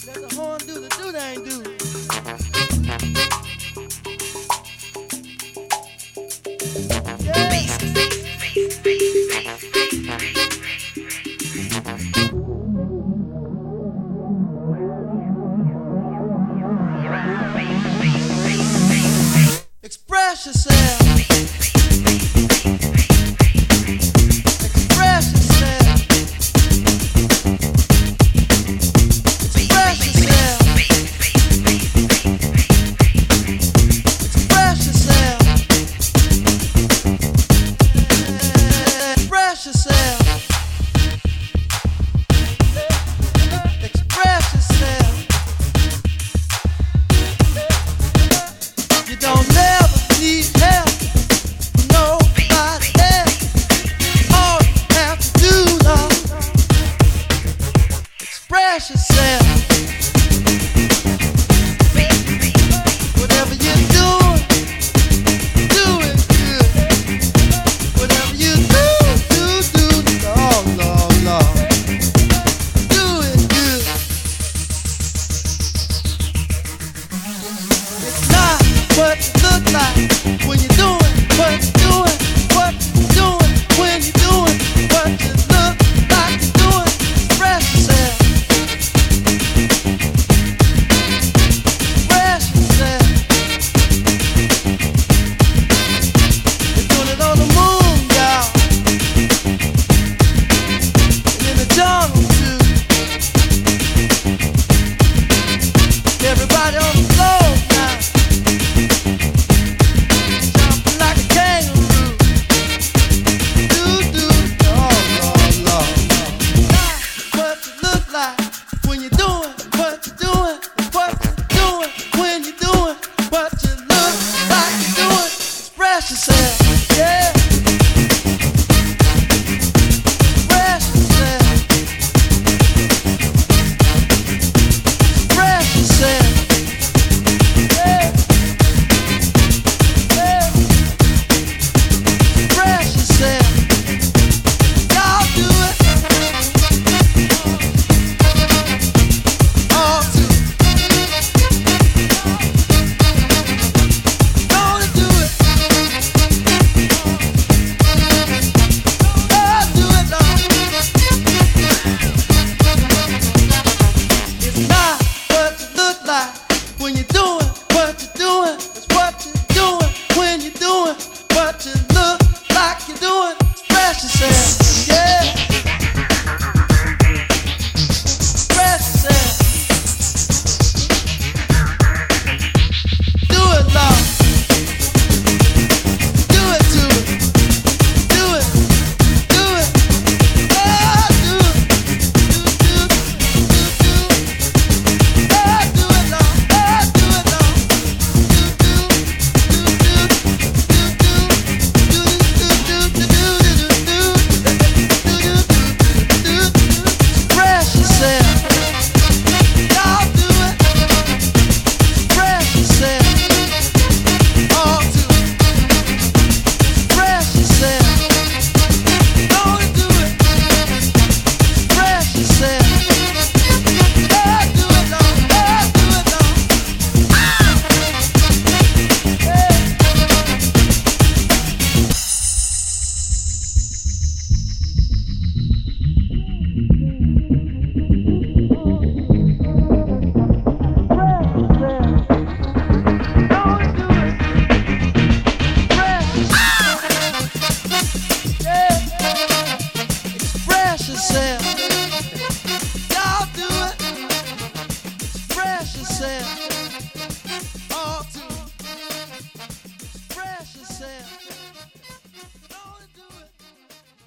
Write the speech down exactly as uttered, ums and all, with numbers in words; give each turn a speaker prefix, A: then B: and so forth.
A: Let the horn do the do dang do. Express yourself. Express yourself. Express yourself. Express yourself. Express yourself. Express yourself. You don't never need help from nobody else. All you have to do, love, express yourself. Whatever you're doing, do it good. Whatever you do, do, do, Lord, Lord, Lord, do it good. It's not what you look like when you're doing what you're doing, what you're doing when you're doing what you look like you're doing. Express yourself. Express yourself. You're doing it on the moon, y'all, and in the jungle too. Everybody on the floor now. Jumping like a kangaroo. Do, do, Lord, Lord, Lord. What you look like when you're doing what you're doing. What you're doing when you're doing what you look like you're doing. Express yourself, yeah. Express yourself. Express yourself. Yeah. Yeah. Express yourself. Y'all do it. All to. Gonna do it. Oh, do it, Lord. It's not what you look like when you're doing what you're doing. It's what you're doing when you're doing what you look like you're doing. Express yourself, yeah. Express yourself. Do it, Lord. Do it to it. Do it. Do it. Oh, do it. Do, do, do, do. Oh, do it, Lord. Oh, do it, Lord. Do, do, do, do, do, do, do, do, do, do, do, do, do, do, do, do, do, do. Express yourself. Y'all do it. Express yourself. All to. Express yourself. Gonna do it. Express yourself. Oh, do it, Lord. Oh, do it, Lord. Yeah. Express yourself.